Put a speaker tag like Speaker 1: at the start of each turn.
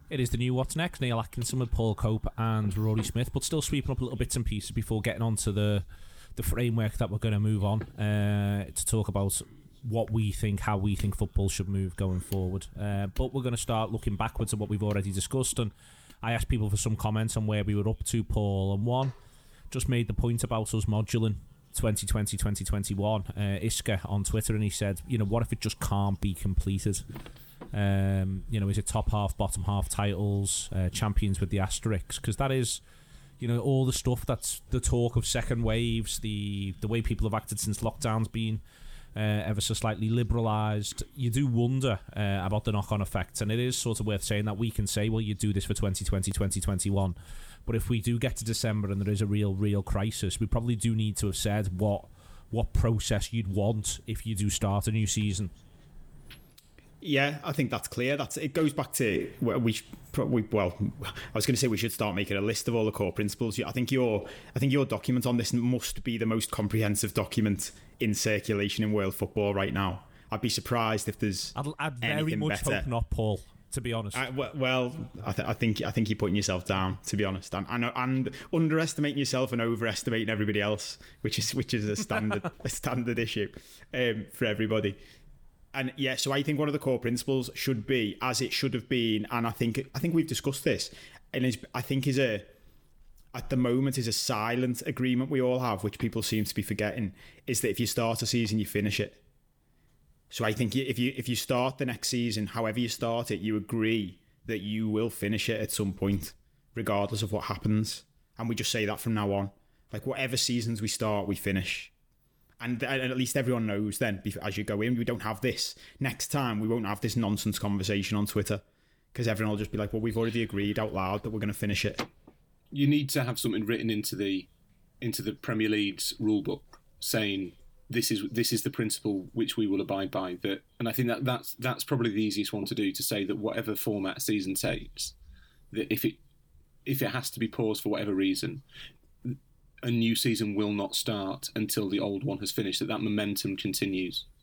Speaker 1: It is the new What's Next. Neil Atkinson with Paul Cope and Rory Smith, but still sweeping up little bits and pieces before getting on to the framework that we're going to move on to talk about what we think, how we think football should move going forward. But we're going to start looking backwards at what we've already discussed, and I asked people for some comments on where we were up to, Paul, and one just made the point about us moduling 2020, 2021, Iska on Twitter, and he said, what if it just can't be completed? Is it top half, bottom half titles, champions with the asterisks? Because that is, all the stuff that's the talk of second waves, the way people have acted since lockdown's been ever so slightly liberalised. You do wonder about the knock-on effects, and it is sort of worth saying that we can say, well, you do this for 2020, 2021, but if we do get to December and there is a real crisis, we probably do need to have said what process you'd want if you do start a new season.
Speaker 2: Yeah, I think that's clear. It goes back to I was going to say we should start making a list of all the core principles. I think your document on this must be the most comprehensive document in circulation in world football right now. I'd be surprised if there's
Speaker 1: I'd very much
Speaker 2: better.
Speaker 1: Hope not, Paul. To be honest,
Speaker 2: I think you're putting yourself down. To be honest, and underestimating yourself and overestimating everybody else, which is a standard issue for everybody. And yeah, so I think one of the core principles should be, as it should have been, and I think we've discussed this, and I think at the moment is a silent agreement we all have, which people seem to be forgetting, is that if you start a season, you finish it. So I think if you start the next season, however you start it, you agree that you will finish it at some point, regardless of what happens. And we just say that from now on. Like, whatever seasons we start, we finish. And at least everyone knows then, as you go in, we don't have this. Next time, we won't have this nonsense conversation on Twitter, because everyone will just be like, well, we've already agreed out loud that we're going to finish it.
Speaker 3: You need to have something written into the Premier League's rule book saying this is the principle which we will abide by. And I think that's probably the easiest one to do, to say that whatever format a season takes, that if it has to be paused for whatever reason, a new season will not start until the old one has finished, that momentum continues.